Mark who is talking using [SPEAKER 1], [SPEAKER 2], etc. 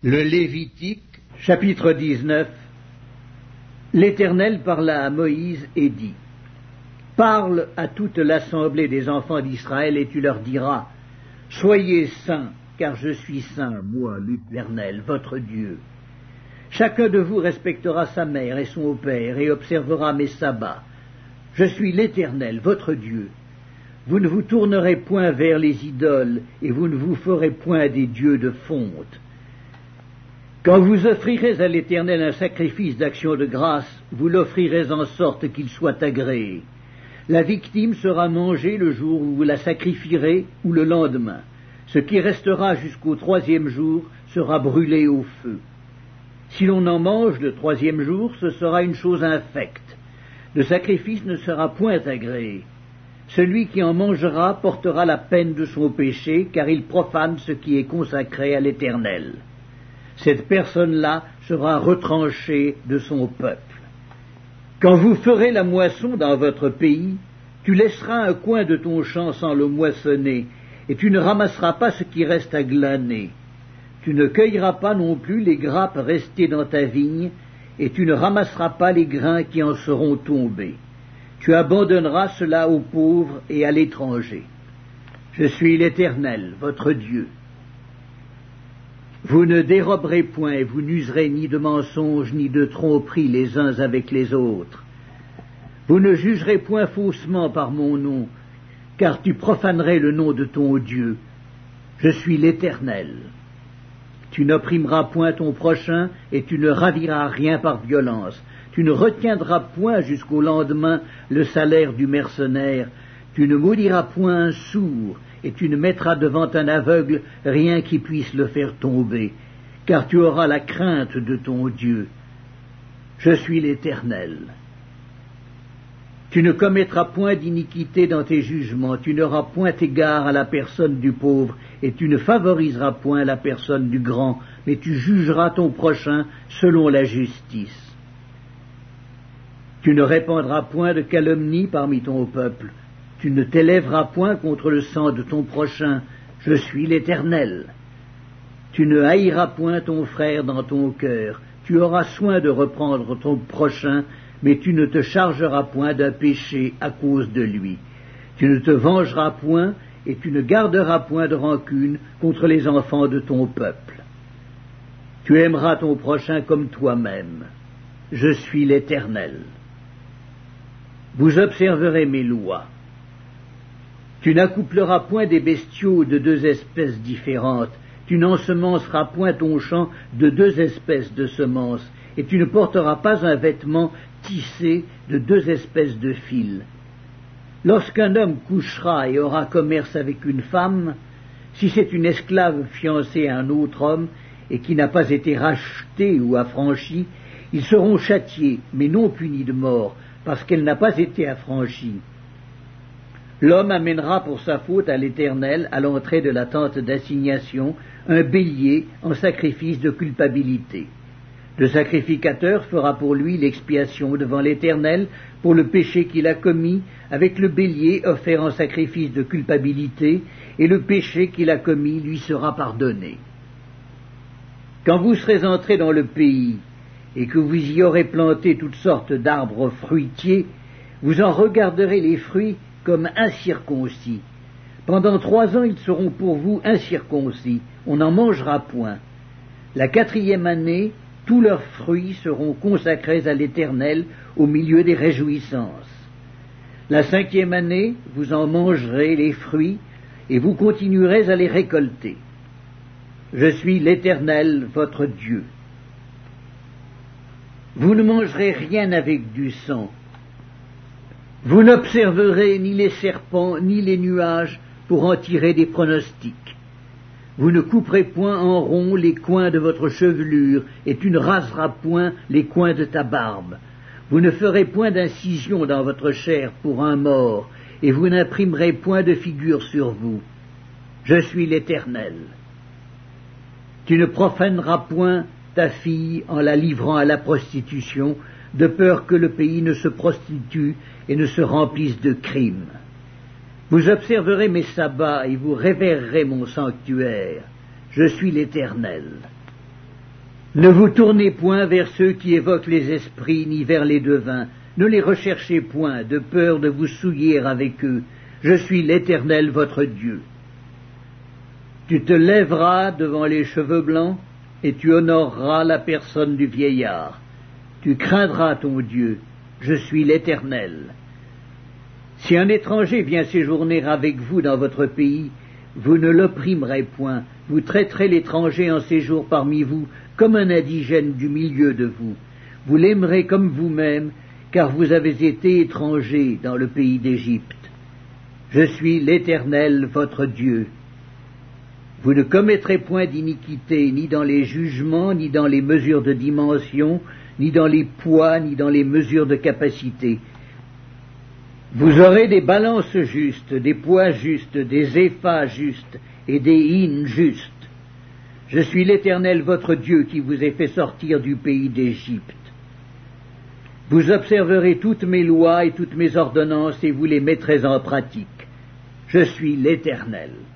[SPEAKER 1] Le Lévitique,
[SPEAKER 2] chapitre 19. L'Éternel parla à Moïse et dit: Parle à toute l'assemblée des enfants d'Israël et tu leur diras: Soyez saints, car je suis saint, moi l'Éternel, votre Dieu. Chacun de vous respectera sa mère et son père et observera mes sabbats. Je suis l'Éternel, votre Dieu. Vous ne vous tournerez point vers les idoles et vous ne vous ferez point des dieux de fonte. Quand vous offrirez à l'Éternel un sacrifice d'action de grâce, vous l'offrirez en sorte qu'il soit agréé. La victime sera mangée le jour où vous la sacrifierez ou le lendemain. Ce qui restera jusqu'au 3e jour sera brûlé au feu. Si l'on en mange le 3e jour, ce sera une chose infecte. Le sacrifice ne sera point agréé. Celui qui en mangera portera la peine de son péché, car il profane ce qui est consacré à l'Éternel. Cette personne-là sera retranchée de son peuple. Quand vous ferez la moisson dans votre pays, tu laisseras un coin de ton champ sans le moissonner, et tu ne ramasseras pas ce qui reste à glaner. Tu ne cueilleras pas non plus les grappes restées dans ta vigne, et tu ne ramasseras pas les grains qui en seront tombés. Tu abandonneras cela aux pauvres et à l'étranger. Je suis l'Éternel, votre Dieu. Vous ne déroberez point et vous n'userez ni de mensonges ni de tromperies les uns avec les autres. Vous ne jugerez point faussement par mon nom, car tu profanerais le nom de ton Dieu. Je suis l'Éternel. Tu n'opprimeras point ton prochain et tu ne raviras rien par violence. Tu ne retiendras point jusqu'au lendemain le salaire du mercenaire. Tu ne maudiras point un sourd, et tu ne mettras devant un aveugle rien qui puisse le faire tomber, car tu auras la crainte de ton Dieu. Je suis l'Éternel. Tu ne commettras point d'iniquité dans tes jugements, tu n'auras point égard à la personne du pauvre, et tu ne favoriseras point la personne du grand, mais tu jugeras ton prochain selon la justice. Tu ne répandras point de calomnie parmi ton peuple. Tu ne t'élèveras point contre le sang de ton prochain, je suis l'Éternel. Tu ne haïras point ton frère dans ton cœur, tu auras soin de reprendre ton prochain, mais tu ne te chargeras point d'un péché à cause de lui. Tu ne te vengeras point, et tu ne garderas point de rancune contre les enfants de ton peuple. Tu aimeras ton prochain comme toi-même. Je suis l'Éternel. Vous observerez mes lois. Tu n'accoupleras point des bestiaux de 2 espèces différentes, tu n'ensemenceras point ton champ de 2 espèces de semences, et tu ne porteras pas un vêtement tissé de 2 espèces de fils. Lorsqu'un homme couchera et aura commerce avec une femme, si c'est une esclave fiancée à un autre homme, et qui n'a pas été rachetée ou affranchie, ils seront châtiés, mais non punis de mort, parce qu'elle n'a pas été affranchie. L'homme amènera pour sa faute à l'Éternel, à l'entrée de la tente d'assignation, un bélier en sacrifice de culpabilité. Le sacrificateur fera pour lui l'expiation devant l'Éternel pour le péché qu'il a commis, avec le bélier offert en sacrifice de culpabilité, et le péché qu'il a commis lui sera pardonné. Quand vous serez entrés dans le pays, et que vous y aurez planté toutes sortes d'arbres fruitiers, vous en regarderez les fruits comme incirconcis. Pendant 3 ans, ils seront pour vous incirconcis, on n'en mangera point. La 4e année, tous leurs fruits seront consacrés à l'Éternel au milieu des réjouissances. La 5e année, vous en mangerez les fruits, et vous continuerez à les récolter. Je suis l'Éternel, votre Dieu. Vous ne mangerez rien avec du sang. Vous n'observerez ni les serpents, ni les nuages, pour en tirer des pronostics. Vous ne couperez point en rond les coins de votre chevelure, et tu ne raseras point les coins de ta barbe. Vous ne ferez point d'incision dans votre chair pour un mort, et vous n'imprimerez point de figure sur vous. Je suis l'Éternel. Tu ne profaneras point ta fille en la livrant à la prostitution, de peur que le pays ne se prostitue et ne se remplisse de crimes. Vous observerez mes sabbats et vous révérerez mon sanctuaire. Je suis l'Éternel. Ne vous tournez point vers ceux qui évoquent les esprits, ni vers les devins. Ne les recherchez point, de peur de vous souiller avec eux. Je suis l'Éternel votre Dieu. Tu te lèveras devant les cheveux blancs, et tu honoreras la personne du vieillard. Tu craindras ton Dieu. Je suis l'Éternel. Si un étranger vient séjourner avec vous dans votre pays, vous ne l'opprimerez point. Vous traiterez l'étranger en séjour parmi vous comme un indigène du milieu de vous. Vous l'aimerez comme vous-même, car vous avez été étrangers dans le pays d'Égypte. Je suis l'Éternel, votre Dieu. Vous ne commettrez point d'iniquité, ni dans les jugements, ni dans les mesures de dimension, ni dans les poids, ni dans les mesures de capacité. Vous aurez des balances justes, des poids justes, des éphas justes et des hins justes. Je suis l'Éternel votre Dieu qui vous ai fait sortir du pays d'Égypte. Vous observerez toutes mes lois et toutes mes ordonnances et vous les mettrez en pratique. Je suis l'Éternel.